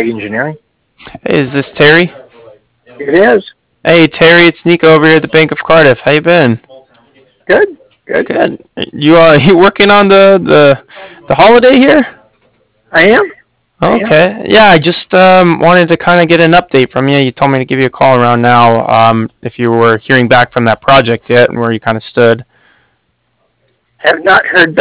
Engineering. Hey, is this Terry? It is. Hey, Terry, it's Nico over here at the Bank of Cardiff. How you been? Good. Good. Good. You working on the holiday here? I am. I am. Okay. Yeah, I just wanted to kind of get an update from you. You told me to give you a call around now. If you were hearing back from that project yet, and where you kind of stood. Have not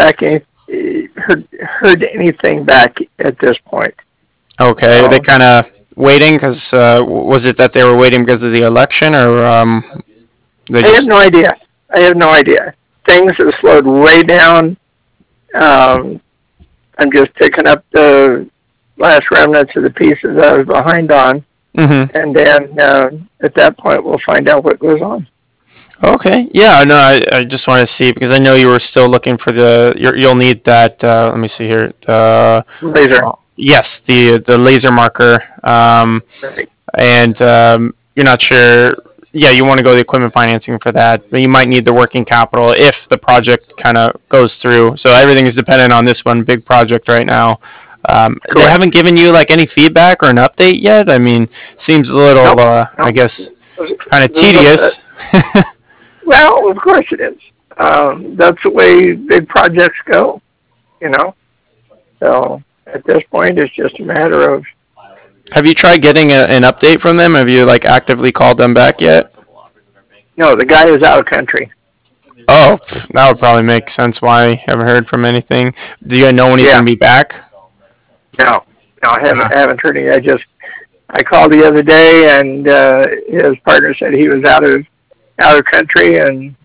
heard anything back at this point. Okay. Are they So kind of waiting? Because was it that they were waiting because of the election, or they I have just? no idea. I have no idea. Things have slowed way down. Um, I'm just picking up the last remnants of the pieces I was behind on, Mm-hmm. and then at that point we'll find out what goes on. Okay. Yeah. No. I just wanted to see because I know you were still looking for you'll need that. Let me see here. Laser. Yes, the laser marker. Right. And you're not sure. Yeah, you want to go the equipment financing for that, but you might need the working capital if the project kind of goes through. So everything is dependent on this one big project right now. They Correct. haven't given you like any feedback or an update yet. I mean, seems a little, Nope. I Nope. guess, kind of This is tedious. well, of course it is. That's the way big projects go, you know. So at this point, it's just a matter of Have you tried getting an update from them? Have you like actively called them back yet? no. The guy is out of country. Oh, that would probably make sense why I haven't heard from anything. Do you know when he's Yeah. going to be back? No. No. Uh, I haven't heard any. I called the other day, and his partner said he was out of country, and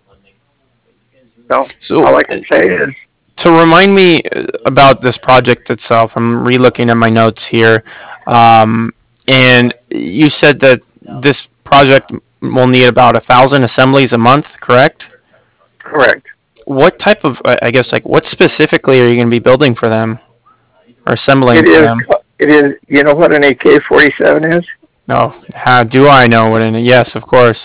so so, all I can say is to remind me about this project itself, I'm re-looking at my notes here, and you said that this project will need about 1,000 assemblies a month, correct? correct. What type of, I guess, like, what specifically are you going to be building for them or assembling It for is. them? It is. You know what an AK-47 is? No, how do I know what? Yes, of course.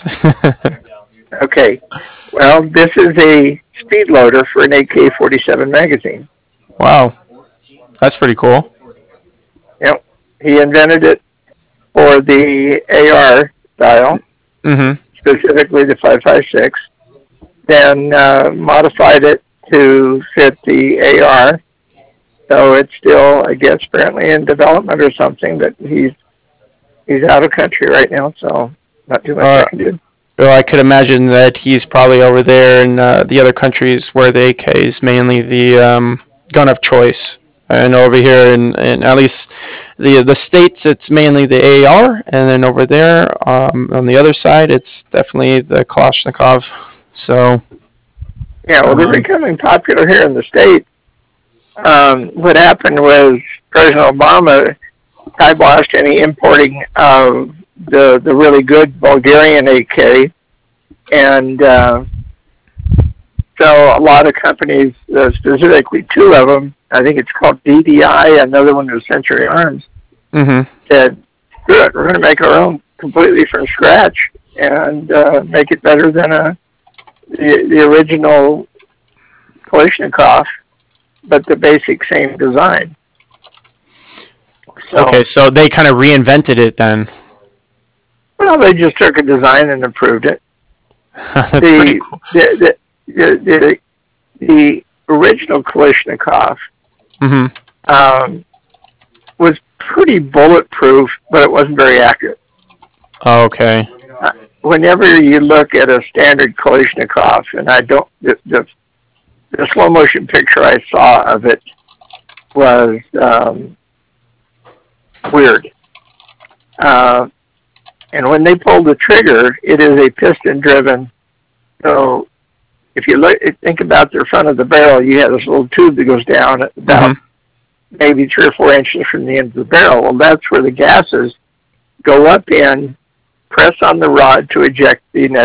Okay. Well, this is a speed loader for an AK-47 magazine. Wow, that's pretty cool. Yep. He invented it for the AR style, Mm-hmm. specifically the 5.56, then modified it to fit the AR. So it's still, I guess, apparently in development or something. But he's out of country right now, so not too much I Uh, can do. well, I could imagine that he's probably over there in the other countries where the AK is mainly the gun of choice. And over here in at least the states, it's mainly the AR, and then over there on the other side, it's definitely the Kalashnikov. So, Yeah, well, they're um, becoming popular here in the states. What happened was President Obama kiboshed any importing of the really good Bulgarian AK, and so a lot of companies, specifically two of them, I think it's called DDI, another one was Century Arms, mm-hmm. said, "Screw it, we're going to make our own completely from scratch and make it better than the original Kalashnikov, but the basic same design." Okay, So, so they kind of reinvented it then. well, they just took a design and improved it. That's pretty The cool. the the the, the original Kalashnikov Mm-hmm. um, was pretty bulletproof, but it wasn't very accurate. Okay. Whenever you look at a standard Kalashnikov, and I don't, the slow motion picture I saw of it was weird. Uh, and when they pull the trigger, it is a piston driven. So if you think about the front of the barrel, you have this little tube that goes down at about Mm-hmm. maybe 3 or 4 inches from the end of the barrel. Well, that's where the gases go up in, press on the rod to eject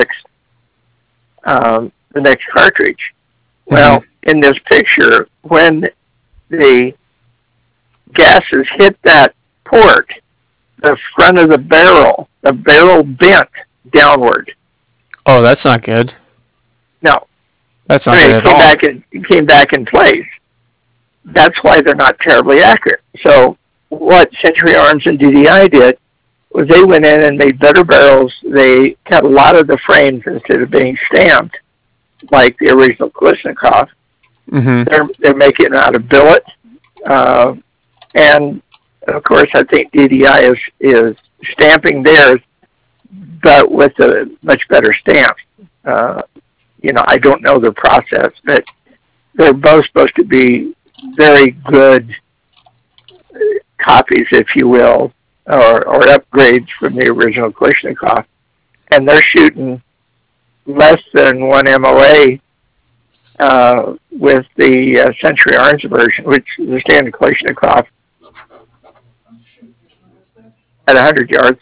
the next cartridge. Mm-hmm. Well, in this picture, when the gases hit that port, the front of the barrel bent downward. Oh, that's not good. No, That's I not mean good at all. it came back in place. That's why they're not terribly accurate. So what Century Arms and DDI did was they went in and made better barrels. They cut a lot of the frames instead of being stamped like the original Kalashnikov. Mm-hmm. They're making it out of billet, and of course I think DDI is stamping theirs, but with a much better stamp. I don't know the process, but they're both supposed to be very good copies, if you will, or upgrades from the original Kalashnikov, and they're shooting less than 1 MOA with the Century Arms version, which is the standard Kalashnikov at 100 yards.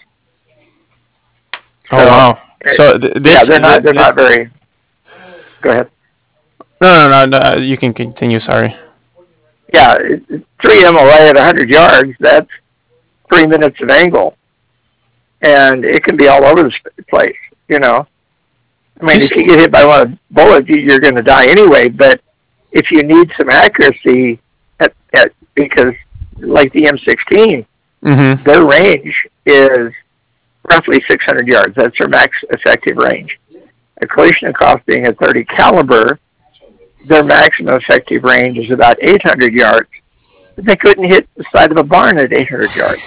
Oh, wow! So they're not very. Go ahead. No. You can continue. Sorry. Yeah, 3 MOA at 100 yards. That's 3 minutes of angle, and it can be all over the place. I mean, if you get hit by one of the bullets, you're going to die anyway. But if you need some accuracy, because like the M16, mm-hmm. their range is roughly 600 yards. That's their max effective range. A Kalashnikov being a .30 caliber, their maximum effective range is about 800 yards. But they couldn't hit the side of a barn at 800 yards.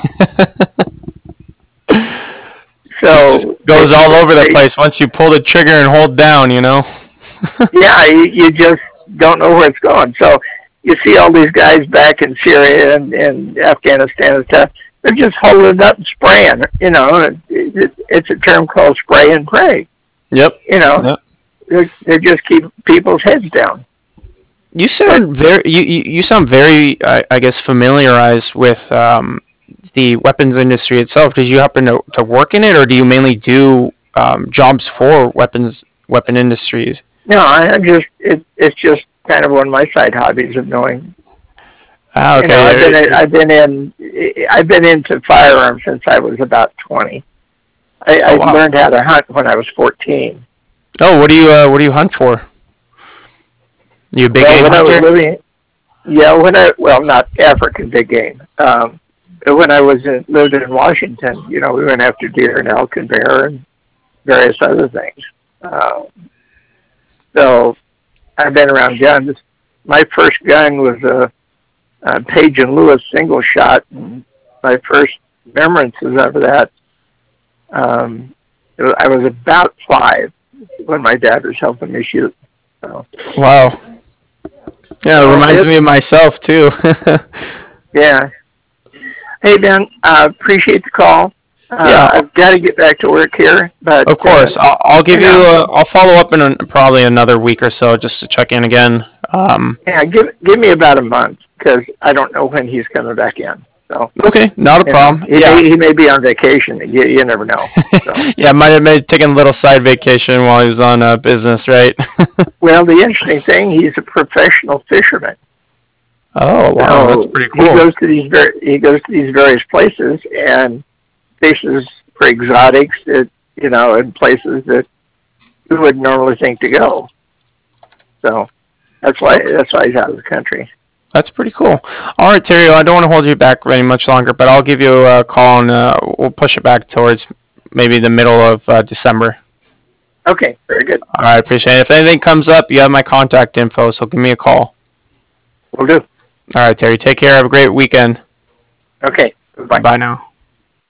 So it just goes all over the place once you pull the trigger and hold down, Yeah, you just don't know where it's going. So you see all these guys back in Syria and Afghanistan and stuff. They're just holding it up and spraying. It's a term called spray and pray. Yep. Yep. They just keep people's heads down. You sound you sound very I guess familiarized with the weapons industry itself. Did you happen to work in it, or do you mainly do jobs for weapon industries? No, it's just kind of one of my side hobbies of knowing. Okay. I've been into firearms since I was about 20. I learned how to hunt when I was 14. Oh, what do you hunt for? You a big game hunter? Not African big game. When I lived in Washington, we went after deer and elk and bear and various other things. So I've been around guns. My first gun was a Page and Lewis single shot, and my first remembrances of that, I was about 5 when my dad was helping me shoot. So. Wow. Yeah, it reminds me of myself too. Yeah. Hey Ben, appreciate the call. I've got to get back to work here, but of course, I'll give you. I'll follow up in probably another week or so just to check in again. Give me about a month because I don't know when he's coming back in. So okay, not a problem. He may be on vacation. You never know. So. Yeah, might have taken a little side vacation while he was on business, right? Well, the interesting thing, he's a professional fisherman. Oh wow, that's pretty cool. He goes to these various places and fishes for exotics that in places that you wouldn't normally think to go. So that's why he's out of the country. That's pretty cool. All right, Terry, I don't want to hold you back very much longer, but I'll give you a call and we'll push it back towards maybe the middle of December. Okay, very good. All right, appreciate it. If anything comes up, you have my contact info, so give me a call. Will do. All right, Terry, take care. Have a great weekend. Okay, bye. Bye now.